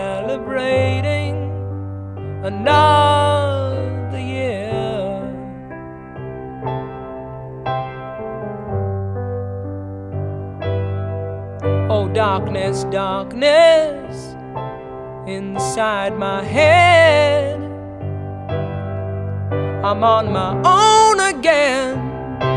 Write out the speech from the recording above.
celebrating another year. Oh, darkness, darkness inside my head. I'm on my own again,